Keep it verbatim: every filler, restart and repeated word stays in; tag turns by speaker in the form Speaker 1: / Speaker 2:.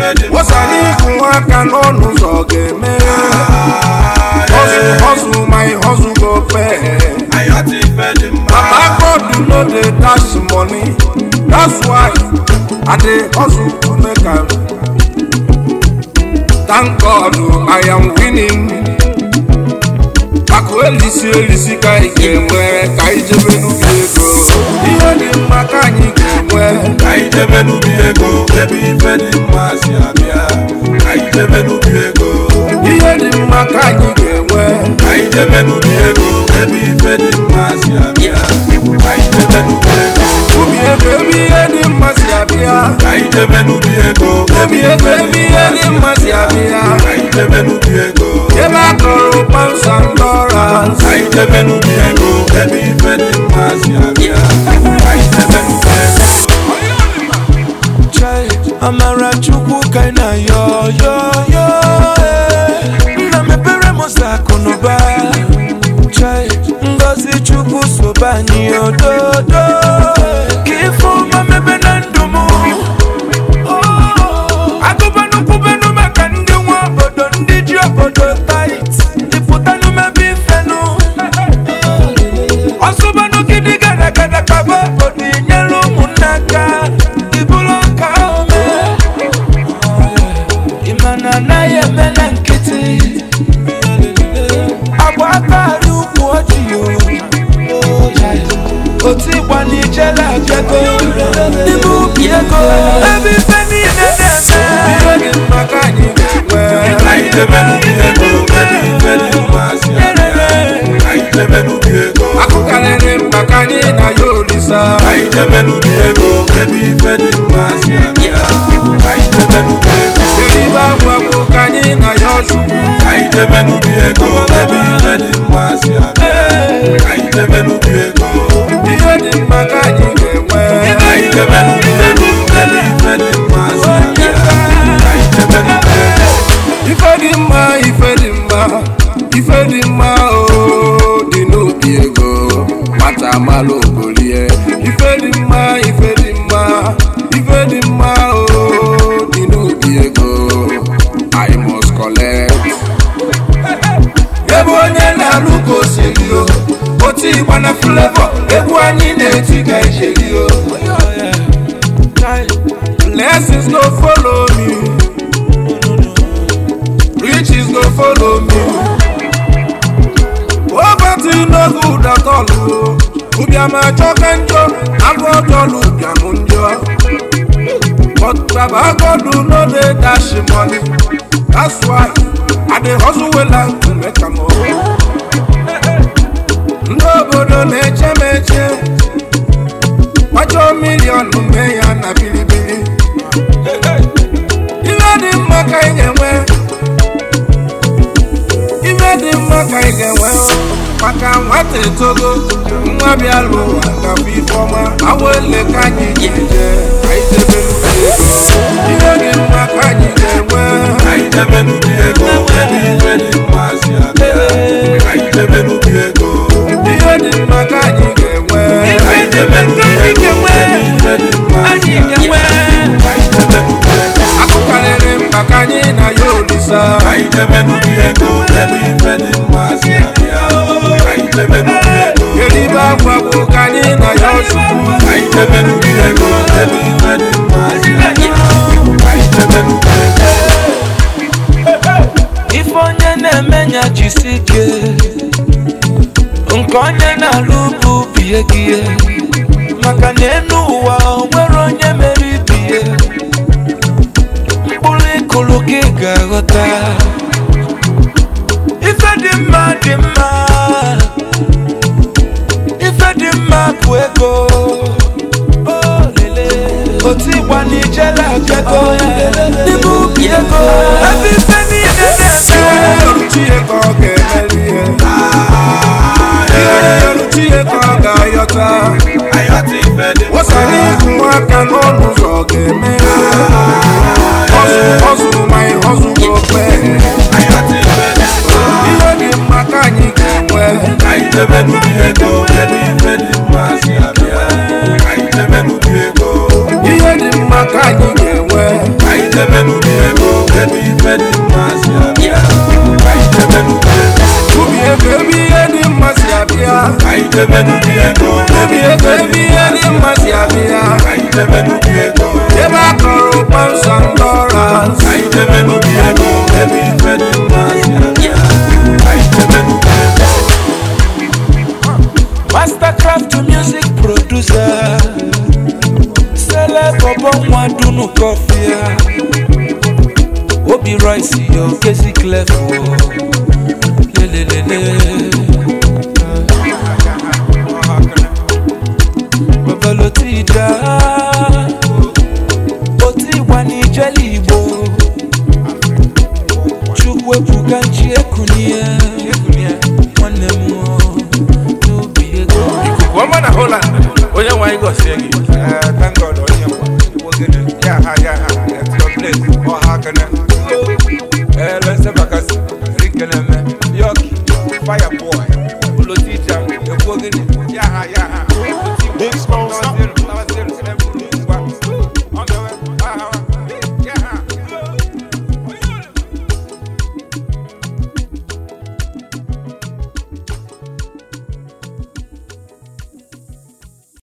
Speaker 1: Wasani kumwaka n'ọnụ ụzọ ga-eme. Hustle, hustle, my hustle go pay. Papa God no dey dash money. That's why I dey hustle to make am. Thank God I am winning. Ako elisi elisi ka ị ga-enwe ka ijebe n'ubi ego. Ihe dị mma ka anyị ga-enwe
Speaker 2: ka ijebe n'ubi ego. Ebe ife dị mma si abịa ka ijebe n'ubi ego.
Speaker 1: Ihe dị mma ka anyị ga-enwe
Speaker 2: ka ijebe n'ubi ego. Ebe ife dị mma si abịa ka ijebe n'ubi ego.
Speaker 1: Ubi ego ebe ihe dị mma si abịa
Speaker 2: ka ijebe n'ubi ego.
Speaker 1: Ubi ego ebe ihe dị mma si abịa
Speaker 2: ka ijebe n'ubi ego.
Speaker 1: Ebe a kọrọ pounds and dollars
Speaker 2: ka ijebe n'ubi ego. Ebe ife dị mma si abịa ka ijebe n'ubi ego.
Speaker 3: Amara Chukwu ka na yo yo yo na mepere mosa konoba chai ngozi Chukwu sobani ododo kifo ma mebe na ndumu agobanu kubenu maka ndi nwa obodo ndi ji obodo tight ifutanu mebi fenu osobanu kidi gada gada kabo odi nyelu munaka na ye mena nkiti agba akari ukwu ojiyo oti gbani jela agego n'ibu ubi ego ebe ife niile na-eme
Speaker 1: Ihe dị mma ka anyị ga-enwe
Speaker 2: ka ijebe n'ubi ego. Ebe ife dị mma si abịa ka ijebe n'ubi ego.
Speaker 1: Akụ karịrị mma ka anyị na ya olisa
Speaker 2: ka ijebe n'ubi ego. Ebe ife dị mma si abịa ka ijebe n'ubi ego.
Speaker 1: Eribe agwa bụ ka anyị na ya ọchukwu
Speaker 2: ka ijebe n'ubi ego. Ebe ife dị mma si abịa ka ijebe n'ubi ego.
Speaker 1: Ihe dị mma ka anyị ga-enwe
Speaker 2: ka ijebe n'ubi ego. Ebe ife dị mma si abịa ka ijebe n'ubi ego.
Speaker 1: Ife dị mma, ife dị mma, ife dị mma o dị n'obi ego nwata amalụ ogolie. Ife dị mma, ife dị mma, ife dị mma o dị n'obi ego I must collect. Ebe onye na-alụ ka o siri o oti ịgba na flavor egwu anyị na-eti ka ijeri o. Blessings no follow me, riches no follow me. Poverty no good at all. Ubiama choka njo, agro tolu ubiamu njo. But Baba God do no dey dash money. That's why I dey hustle well and to make am all. Nobody meche meche, wacho million meya na bilibili. Ife dị mma ka ị ga-enwe Ife dị mma ka ị ga-enwe maka nwata etogo nwa bịa lụ ụwa gafụ ifeọma awele ka anyị ga-eje ka ijebe n'ubi ego. Ihe dị mma ka anyị ga-enwe
Speaker 2: ka ijebe n'ubi ego. Ebe ife dị mma si abịa ka ijebe n'ubi ego.
Speaker 1: Ihe dị mma ka anyị ga-enwe
Speaker 2: ka ijebe n'ubi ego. Ebe ife dị mma si abịa ka ijebe n'ubi ego.
Speaker 1: Akụ karịrị mma ka anyị na ya olisa
Speaker 2: ka ijebe n'ubi ego. Ebe ife dị mma si abịa ka ijebe n'ubi ego.
Speaker 1: Eribe agwa bụ ka anyị na ya ọchukwu
Speaker 2: ka ijebe n'ubi ego. Ebe ife dị mma si abịa ka ijebe n'ubi ego.
Speaker 3: ife onye na-emenya jisi ike nke onye na-alụ bụ bie gị maka na enu ụwa o nwere onye mere ibie mkpụrụ ịkụrụ gị ga-aghọta ife dị mma dị mma ife dị mma bụ ego oti ịgba n'ijele abịago n'ime ubi ego ebe ife niile na-eme
Speaker 1: Chieko ọ ga-emeri ihe Ihe Chieko ọ ga-ayọta Wasani kumwaka n'ọnụ ụzọ ga-eme Hustle, hustle, my hustle go pay. Ihe dị mma ka anyị ga-enwe
Speaker 2: ka ijebe n'ubi ego. Ebe ife dị mma si abịa ka ijebe n'ubi ego.
Speaker 1: Ihe dị mma ka anyị ga-enwe
Speaker 2: ka ijebe n'ubi ego. jebe n'ubi ego
Speaker 1: ebi ego ebi ihe dị mma si abịa
Speaker 2: anyị jebe n'ubi ego
Speaker 1: ebe a kọrọ kpọnsọ dollars
Speaker 2: anyị jebe n'ubi ego ebe ife dị mma si abịa anyị jebe n'ubi ego
Speaker 3: Mastercraft music producer Celeb Obon Wadunu Kofia Obi Rice yo Kezi Clef Le le le le Babalotida Oti wani jelibo Chukwe pukanchi ekunia Wanemo
Speaker 1: Woman a Holland, Oya Waigo singing.
Speaker 2: Thank God, onye nwa. Igbo gịnị? Ya ha ya ha, at your place. Ọ ha kene.